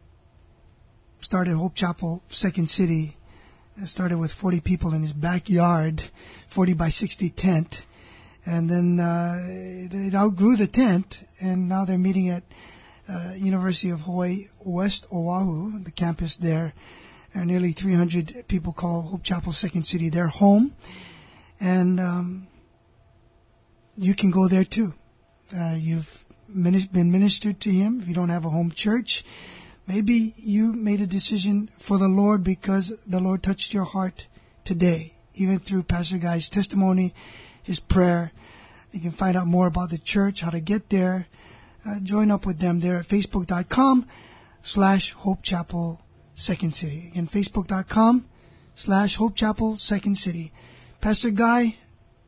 started Hope Chapel Second City. It started with forty people in his backyard, forty by sixty tent. And then uh, it, it outgrew the tent, and now they're meeting at uh, University of Hawaii, West Oahu, the campus there. And nearly three hundred people call Hope Chapel Second City their home. And um, you can go there too. Uh, you've mini- been ministered to him. If you don't have a home church, maybe you made a decision for the Lord because the Lord touched your heart today, even through Pastor Guy's testimony, his prayer. You can find out more about the church, how to get there. Uh, join up with them there at facebook.com slash Hope Chapel Second City. Again, facebook.com slash Hope Chapel Second City. Pastor Guy,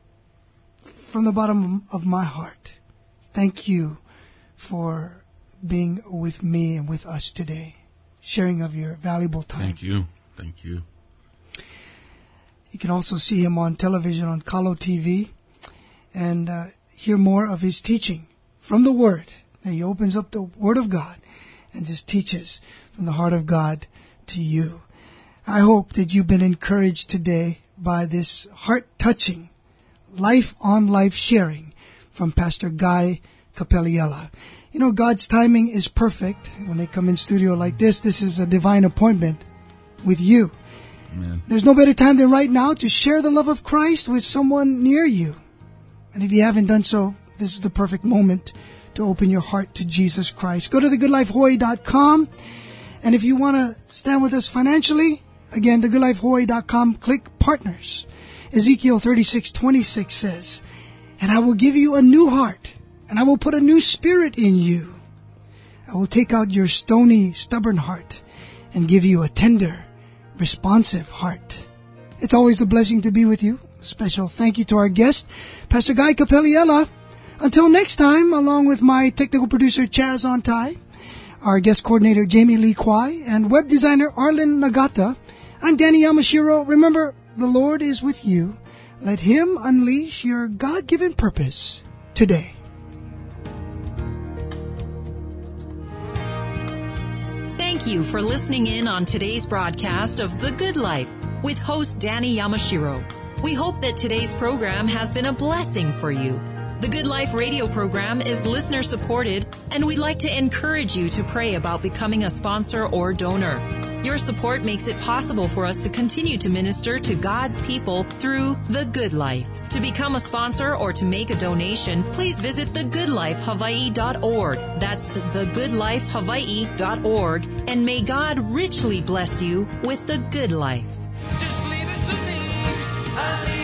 from the bottom of my heart, thank you for being with me and with us today, sharing of your valuable time. Thank you. Thank you. You can also see him on television on Kalo T V and uh, hear more of his teaching from the Word. And he opens up the Word of God and just teaches from the heart of God to you. I hope that you've been encouraged today by this heart-touching, life-on-life sharing from Pastor Guy Capelliella. You know, God's timing is perfect. When they come in studio like this, this is a divine appointment with you. Amen. There's no better time than right now to share the love of Christ with someone near you. And if you haven't done so, this is the perfect moment to open your heart to Jesus Christ. Go to the good life hawaii dot com. And if you want to stand with us financially, again, the good life hawaii dot com, click Partners. Ezekiel thirty-six twenty-six says, "And I will give you a new heart, and I will put a new spirit in you. I will take out your stony, stubborn heart and give you a tender, responsive heart." It's always a blessing to be with you. Special thank you to our guest, Pastor Guy Capelliella. Until next time, along with my technical producer, Chaz Ontai, our guest coordinator, Jamie Lee Kwai, and web designer, Arlen Nagata, I'm Danny Yamashiro. Remember, the Lord is with you. Let Him unleash your God-given purpose today. Thank you for listening in on today's broadcast of The Good Life with host Danny Yamashiro. We hope that today's program has been a blessing for you. The Good Life radio program is listener supported, and we'd like to encourage you to pray about becoming a sponsor or donor. Your support makes it possible for us to continue to minister to God's people through The Good Life. To become a sponsor or to make a donation, please visit the good life hawaii dot org. That's the good life hawaii dot org. And may God richly bless you with the good life. Just leave it to me. I